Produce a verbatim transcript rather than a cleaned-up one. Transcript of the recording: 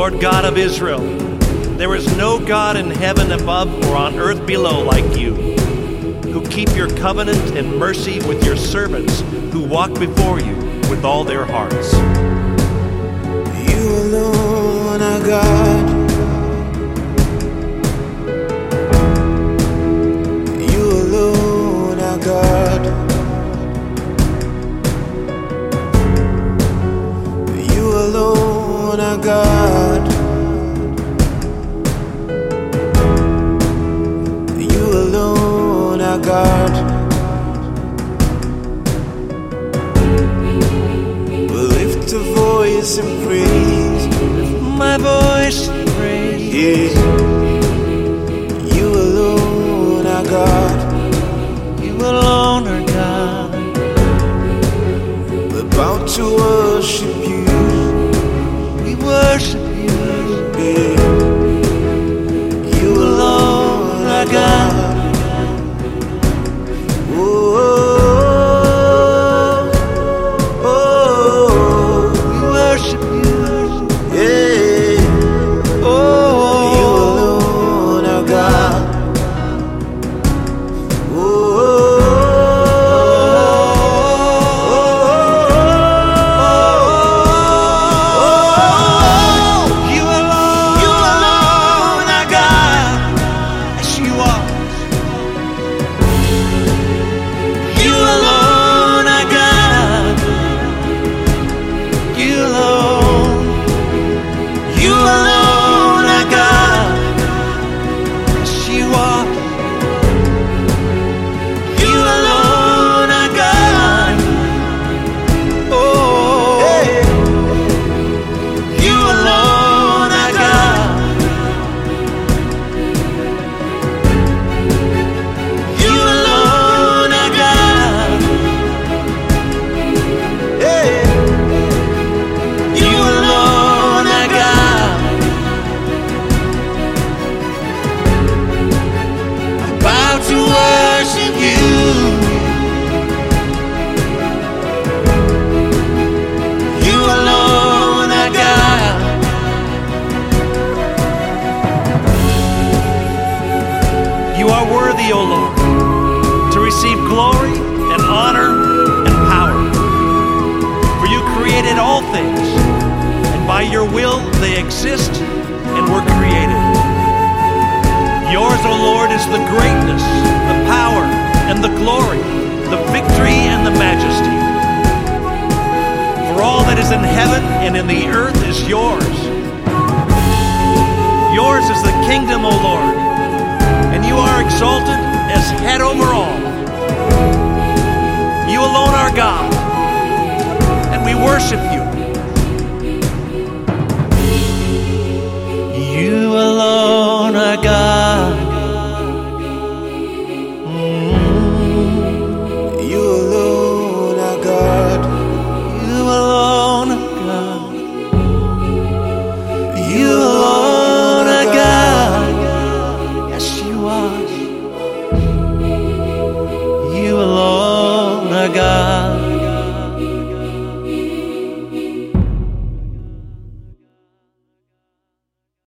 Lord God of Israel. There is no God in heaven above or on earth below like you, who keep your covenant and mercy with your servants who walk before you with all their hearts. You alone are God. You alone are God. You alone are God. You alone are God. We'll lift a voice and praise. Lift my voice in praise. Yeah. You alone are God. You alone are God. We're about to worship you. We worship you. Yeah. You alone are God. Oh, oh, oh, We worship you. yeah. Oh, You alone are God. Oh, you alone. you alone are God. Yes, you are. You alone are God. You alone. You alone are God. Yes, you are. You alone are God. Oh, Hey. You alone are God. You alone are God. Hey. You alone are God. I'm about to worship you. You alone are God. you are worthy, O Lord, to receive glory and honor and power. For you created all things, and by your will they exist and were created. Yours, O Lord, is the greatness, the power, and the glory, the victory and the majesty. For all that is in heaven and in the earth is yours. Yours is the kingdom, O Lord, and you are exalted as head over all. You alone are God.